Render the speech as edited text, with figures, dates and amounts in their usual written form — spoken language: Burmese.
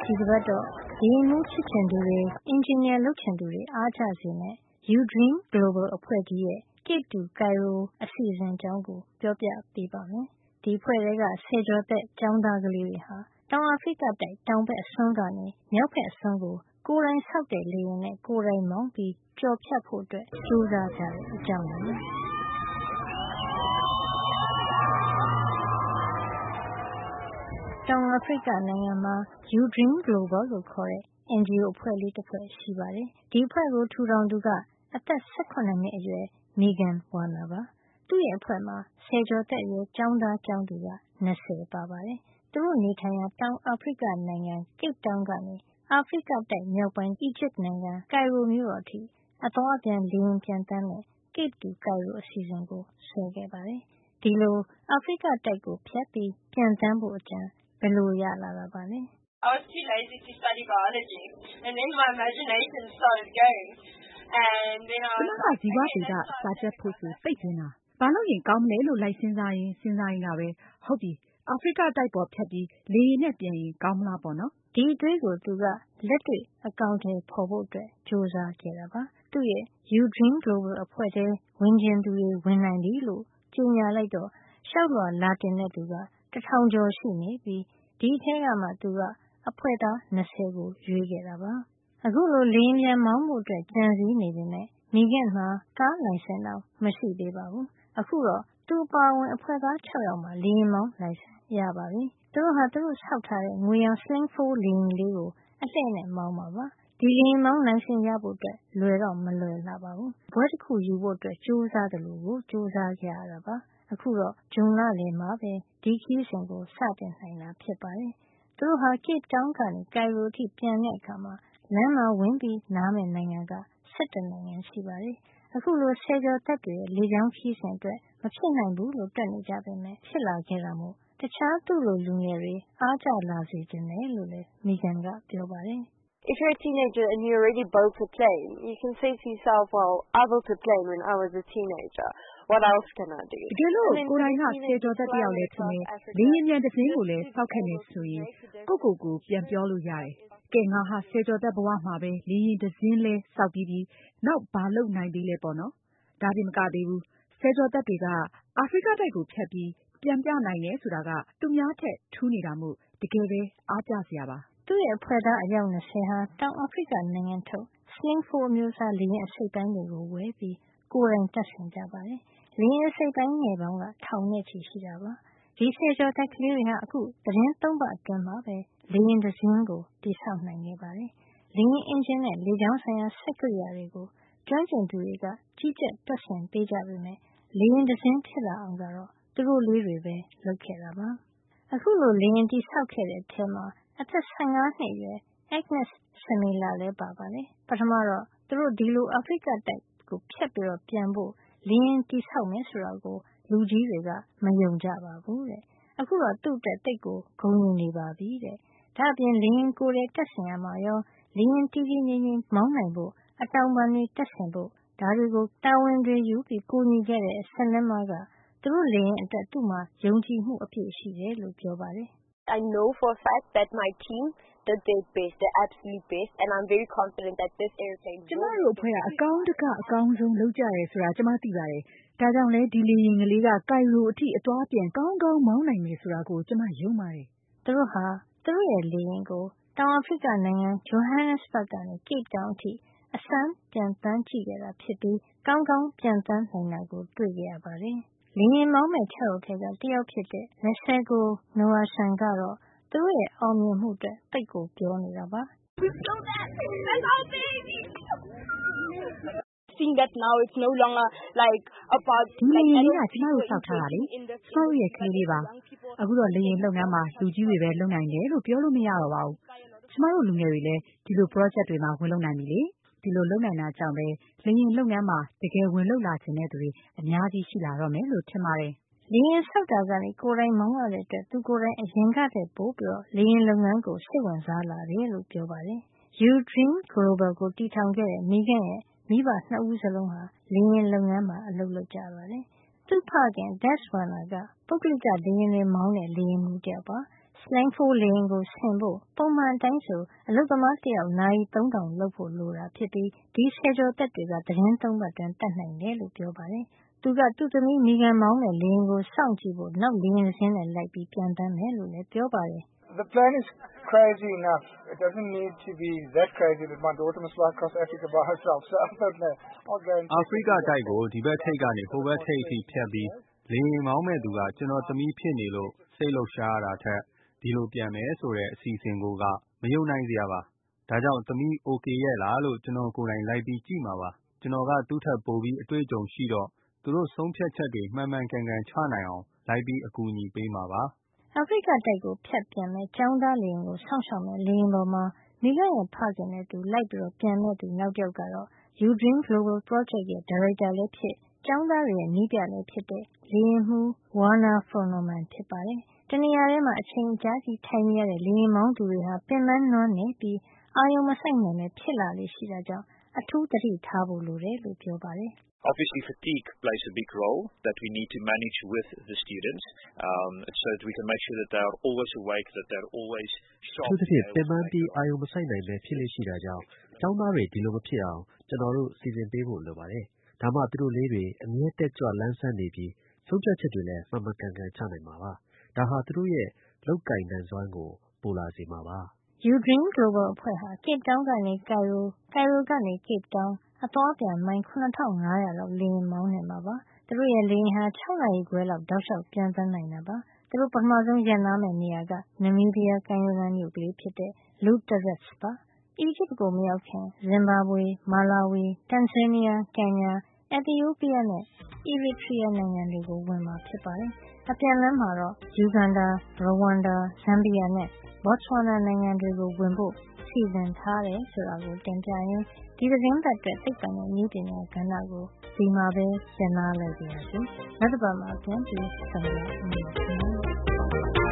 ဒီတစ်ပတ်တော့ဒီမှုချစ်ချင်သူတွေအင်ဂျင်နီယာလုပ်ချင်သူတွေအားကြစေနဲ့ You Dream Global အဖွဲ့ကြီးရဲ့ Cape to Cairo အစီအစဉ်အကြောင်းကိုပြောပြပေးပါမယ်။ဒီအဖွဲ့တွေကဆယ်ကျော်သက်ကျောင်းသားကလေးတွေဟာတောင်အာဖရိကတိုက်တောင်ဘက်အစွန်းကနေမြောက်ဘက်အစွန်းကိုကိုယ်တိုင်ဆောက်တဲ့လေယာဉ်နဲ့ကိုယ်တိုင်မောင်းပြီးကျော်ဖြတ်ဖို့အတွက်ကြိုးစားကြတဲ့အကြောင်းပါ။တောင်အာဖရိကနိုင်ငံမှာ You Dream Global လို့ခေါ်တဲ့ NGO အဖွဲ့လေးတစ်ဖွဲ့ရှိပါတယ်။ဒီအဖွဲ့ကိုထူထောင်သူကအသက်18နှစ်အရွယ် Megan Warner ပါ။သူ့ရဲ့အဖွဲ့မှာဆယ်ကျော်သက်အရွယ်ကျောင်းသားကျောင်းသူက20ပါပါတယ်။သူတို့နေထိုင်ရာတောင်အာဖရိကနိုင်ငံ Cape Town ကနေအာဖရိကတိုက်မြောက်ပိုင်း Egypt နိုင်ငံ Cairo မြို့တော်အထိအသွားအပြန်လေယာဉ်ပျံသန်းတဲ့ Cape to Cairo အစီအစဉ်ကိုဆွဲခဲ့ပါတယ်။ဒီလိုအာဖရိကတိုက်ကိုဖြတ်ပြီးပျံသန်းဖို့အကြံဘယ်လိုရလာတာပါလဲ I was too lazy to study biology, and then my imagination started going. And then I was like, ဒီမှာဇီဝဗေဒစာချက်ဖို့ဆိုစိတ်ကျဉ်တာ။ဘာလို့ရင်ကောင်းမလဲလို့လိုက်စဉ်းစားရင်ကပဲဟုတ်ပြီအာဖရိကတိုက်ပေါ်ဖြတ်ပြီးလေယာဉ်နဲ့ပြန်ရင်ကောင်းမလားပေါ့နော်။ဒီအတွေးကိုသူကလက်တွေ့အကောင်အထည်ဖော်ဖို့အတွက်ကြိုးစားခဲ့တာပါ။သူ့ရဲ့ You Dream Global အဖွဲ့ထဲဝင်ကျင်သူတွေဝင်နိုင်ပြီလို့ကြေညာလိုက်တော့လျှောက်လွှာလာတင်တဲ့သူက1000ကျော်ရှိနေပြီးဒီထဲကမှသူကအဖွဲ့သား20ကိုရွေးခဲ့တာပါ။အခုလိုလေယာဉ်ပြန်မောင်းဖို့အတွက်ကြံစည်နေပေမဲ့မိခင်မှာကားလိုင်စင်တော့မရှိသေးပါဘူး။အခုတော့သူ့ပါဝင်အဖွဲ့သား6ယောက်မှလေယာဉ်မောင်းလိုင်စင်ရပါပြီ။သူတို့ဟာသူတို့ဆောက်ထားတဲ့ငွေရောင် Sling 4လေယာဉ်လေးကိုအလှည့်နဲ့မောင်းပါပါ။ဒီလေယာဉ်မောင်းလိုင်စင်ရဖို့အတွက်လွယ်တော့မလွယ်လှပါဘူး။ဘွဲတစ်ခုယူဖို့အတွက်ကြိုးစားတယ်လို့ကြိုးစားကြရတာပါ။အခုတော့ဇွန်လလယ်မှာပဲဒီခီးစဉ်ကိုစတင်နိုင်တာဖြစ်ပါတယ်။သူတို့ဟာ Cape Town ကနေ Cairo အထိပြန်တဲ့အခါမှာလမ်းမှာဝင်ပြီးနားမယ့်နိုင်ငံက17နိုင်ငံရှိပါတယ်။အခုလိုဆယ်ကျော်သက်တွေရဲ့လေကြောင်းခီးစဉ်အတွက်မဖြစ်နိုင်ဘူးလို့တွက်နေကြပေမဲ့ဖြစ်လာခဲ့တာမို့တခြားသူ့လိုလူငယ်တွေအားကျလာစေခြင်းတယ်လို့လည်းမိဂန်ကပြောပါတယ် If you're a teenager and you already built a plane, you can say to yourself, well, I built a plane when I was a teenager. What else can I do? တကယ်လို့ကိုယ်တိုင်ကဆယ်ကျော်သက်တယောက်လည်းဖြစ်နေလေယာဉ်ပြန်တစ်စင်းကိုလည်းစောက်ခဲ့နေဆိုရင်ကိုပြန်ပြောလို့ရတယ်။ကဲငါဟာဆယ်ကျော်သက်ဘဝမှာပဲလေယာဉ်တစ်စင်းလဲစောက်ပြီးနောက်ဘာလုပ်နိုင်သေးလဲပေါ့နော်။ဒါပြင်မကသေးဘူးဆယ်ကျော်သက်တွေကအာဖရိကတိုက်ကိုဖြတ်ပြီးပြန်ပြနိုင်တယ်ဆိုတာကသူများထက်ထူးနေတာမို့တကယ်ပဲအားကျစရာပါ။သူ့ရဲ့အဖွဲ့သားအယောက်20ဟာတောင်အာဖရိကနိုင်ငံထုတ် Sling 4အမျိုးအစားလေယာဉ်အစိတ်ပိုင်းတွေကိုဝယ်ပြီးကိုယ်တိုင်တပ်ဆင်ကြပါတယ်။လေယာဉ်အစိတ်ပိုင်းငယ်ပေါင်းကထောင်နဲ့ချီရှိတာပါ။ဒီဆယ်ကျော်သက်ကလေးတွေဟာအခုသတင်း3ပတ်အတွင်းမှာပဲလေယာဉ်တစ်စင်းကိုတည်ဆောက်နိုင်ခဲ့ပါတယ်။လေယာဉ်အင်ဂျင်နဲ့လေကြောင်းဆိုင်ရာစက်ကိရိယာတွေကိုကျွမ်းကျင်သူတွေကကြီးကြပ်တွက်ဆင်ပေးကြပေမဲ့လေယာဉ်တစ်စင်းဖြစ်လာအောင်ကတော့သူတို့လေးတွေပဲလုပ်ခဲ့တာပါ။အခုလိုလေယာဉ်တည်ဆောက်ခဲ့တဲ့အထဲမှာအသက်15နှစ်အရွယ် Agnes Semela လည်းပါပါတယ်။ပထမတော့သူတို့ဒီလိုအာဖရိကတိုက်ကိုဖြတ်ပြီးပြန်ဖို့လေယာဉ်တည်ဆောက်မယ်ဆိုတာကိုလူကြီးတွေကမယုံကြပါဘူးတဲ့။အခုတော့သူ့အတွက်တိတ်ကိုဂုဏ်ယူနေပါပြီတဲ့။ဒါ့အပြင်လေယာဉ်ကိုယ်တည်းတက်ဆင်ရမှာရောလေယာဉ်တည်တည်ငြိမ်ငြိမ်မောင်းနိုင်ဖို့အတောင်ပံတွေတက်ဆင်ဖို့ဒါတွေကိုတာဝန်တွေယူပြီးကူညီခဲ့တဲ့ Semela ကသူတို့လေယာဉ်အတွက်သူ့မှာယုံကြည်မှုအပြည့်ရှိတယ်လို့ပြောပါတယ်။ I know for a fact that my team did their best, their absolute best, and I'm very confident that this airplane will. ကျမတို့အဖွဲ့ကအကောင်းတကအကောင်းဆုံးလုပ်ကြရဲဆိုတာကျမသိပါတယ်။ဒါကြောင့်လဲဒီလေယာဉ်ကလေးကကိုင်ရိုအထိအသွားပြန်ကောင်းကောင်းမောင်းနိုင်မယ်ဆိုတာကိုကျမယုံပါတယ်။သူတို့ဟာသူတို့ရဲ့လေယာဉ်ကိုတောင်အာဖရိကနိုင်ငံ Johannesburg ကနေ Cape Town အထိအစမ်းပြန်တန်းကြည့်ခဲ့တာဖြစ်ပြီးကောင်းကောင်းပြန်တန်းနိုင်တာကိုတွေ့ခဲ့ရပါတယ်။လေယာဉ်မောင်းမဲ့6ယောက်ထဲကတယောက်ဖြစ်တဲ့ Lesego Noasan ကတော့သူတို့ရဲ့အောင်မြင်မှုအတွက်တိတ်ကိုပြောနေတာပါ။ We've done that. That's our baby. Seeing that now it's no longer like about ဒီလေယာဉ်လေးကကျမတို့စောက်ထားတာလေကျမတို့ရဲ့ကလေးလေးပါအခုတော့လေယာဉ်လုပ်ငန်းမှာလူကြီးတွေပဲလုပ်နိုင်တယ်လို့ပြောလို့မရတော့ပါဘူးကျမတို့လူငယ်တွေလည်းဒီလို project တွေမှာဝင်လုပ်နိုင်ပြီလေဒီလိုလုပ်နိုင်တာကြောင့်ပဲလေယာဉ်လုပ်ငန်းမှာတကယ်ဝင်လုပ်လာခြင်းတဲ့သူတွေအများကြီးရှိလာတော့မယ်လို့ထင်ပါတယ်လေယာဉ်ဆောက်တာကနေကိုယ်တိုင်မောင်းရတဲ့အတွက်သူကိုယ်တိုင်အရင်ကတည်းပို့ပြီးလေယာဉ်လုပ်ငန်းကိုစိတ်ဝင်စားလာတယ်လို့ပြောပါတယ်။ You Dream Global ကိုတည်ထောင်ခဲ့တဲ့မိခင်ရဲ့မိဘ2ဦးစလုံးဟာလေယာဉ်လုပ်ငန်းမှာအလုပ်လုပ်ကြပါတယ်။သူ့ဖခင် Des Warner ကပုဂ္ဂလိကလေယာဉ်တွေမောင်းတဲ့လေယာဉ်မှူးတယောက်ပါ Slang4 လေယာဉ်ကိုဆင်ဖို့ပုံမှန်အတိုင်းဆိုအလုပ်သမားတယောက်နာရီ 3000 လုပ်ဖို့လိုတာဖြစ်ပြီးဒီဆယ်ကျော်သက်တွေကသီတင်း 3 ပတ်တွင်တတ်နိုင်တယ်လို့ပြောပါတယ်။သူကသူ့သမီးမီဂန်မောင်းတဲ့လေယာဉ်ကိုစောင့်ကြည့်ဖို့နောက်လေယာဉ်တစ်စင်းနဲ့လိုက်ပြီးပြန်တန်းမယ်လို့လည်းပြောပါတယ်။ The plan is crazy enough. It doesn't need to be that crazy that my daughter must fly across Africa by herself. So I don't know. I'll go and အာဖရိကတိုက်ကိုဒီဘက်ထိပ်ကနေဟိုဘက်ထိပ်အထိဖြတ်ပြီးလေယာဉ်မောင်းမဲ့သူကကျွန်တော်သမီးဖြစ်နေလို့စိတ်လှုပ်ရှားရတာထက်ဒီလိုပြန်မယ်ဆိုတဲ့အစီအစဉ်ကိုကမယုံနိုင်စရာပါဒါကြောင့်သမီး okay ရဲ့လားလို့ကျွန်တော်ကိုယ်တိုင်လိုက်ပြီးကြည့်မှာပါကျွန်တော်ကသူ့ထက်ပိုပြီးအတွေ့အကြုံရှိတော့သူတို့ဆုံးဖြတ်ချက်တွေမှန်မှန်ကန်ကန်ချနိုင်အောင်လိုက်ပြီးအကူအညီပေးမှာပါအာဖရိကတိုက်ကိုဖြတ်ပြန်မဲ့ကျောင်းသားလေယာဉ်ကိုစောင့်ရှောက်မဲ့လေယာဉ်ပေါ်မှာမိခရဲ့ဖခင်နဲ့သူလိုက်ပြီးပြန်မဲ့သူနောက်တစ်ယောက်ကတော့ You Dream Global Project ရဲ့ဒါရိုက်တာလည်းဖြစ်ကျောင်းသားတွေရဲ့နည်းပြလည်းဖြစ်တဲ့လေယာဉ်မှူး Werner Froneman ဖြစ်ပါတယ်။တနေရာထဲမှာအချိန်ကြာကြီးထိုင်နေရတဲ့လေယာဉ်မောင်းသူတွေဟာပင်ပန်းနွမ်းနယ်ပြီးအာရုံမစိုက်နိုင်ပဲဖြစ်လာလေရှိတာကြောင့်အထူးသတိထားဖို့လိုတယ်လို့ပြောပါတယ်။ Obviously, fatigue plays a big role that we need to manage with the students, so that we can make sure that they are always awake, that they are always sharp. သူတို့ပင်ပန်းပြီးအာရုံမစိုက်နိုင်ပဲဖြစ်လေရှိတာကြောင့်ကျောင်းသားတွေဒီလိုမဖြစ်အောင်ကျွန်တော်တို့စီစဉ်ပေးဖို့လိုပါတယ်။ဒါမှသူတို့လေးတွေအမြဲတက်ကြွလန်းဆန်းနေပြီးဆုံးဖြတ်ချက်တွေလည်းမှန်မှန်ကန်ကန်ချနိုင်မှာပါ။ဒါဟာသူတို့ရဲ့လုပ်ကိုင်နိုင်စွမ်းကိုပိုလာစေမှာပါ။ You Dream Global အဖွဲ့ဟာ Cape Town ကနေ Cairo ကနေ Cape Town အသွားပြန်မိုင် 7500 လောက်လေယာဉ်မောင်းနေမှာပါ။သူတို့ရဲ့လေယာဉ်ဟာ6နာရီခွဲလောက်တောက်လျှောက်ပျံသန်းနိုင်တာပါ။သူတို့ပထမဆုံးရပ်နားမယ့်နေရာကနမီးဘီးယားကမ်းရိုးတန်းမြို့ကလေးဖြစ်တဲ့ Luteret ပါ။အီဂျစ်ကိုမရောက်ခင်ဇင်ဘာဘွေ၊မာလာဝီ၊တန်ဇေးနီးယား၊ကင်ညာ၊အက်သီယိုးပီးယားနဲ့အီရီထရီးယားနိုင်ငံတွေကိုဝင်မှာဖြစ်ပါတယ်။အပြန်လမ်းမှာတော့ယူဂန်ဒါ၊ရဝမ်ဒါ၊ဇမ်ဘီယာနဲ့ဘော့ချ်ဝါနာနိုင်ငံတွေကိုဝင်ဖို့စီစဉ်ထားတယ်ဆိုတာကိုတင်ပြရင်းဒီသတင်းပတ်အတွက်သိပ္ပံနဲ့နည်းပညာကဏ္ဍကိုဒီမှာပဲရပ်နားလိုက်ပါရစေ။နောက်တစ်ပတ်မှာပြန်ပြီးဆက်လက်နိုင်ပါမယ်။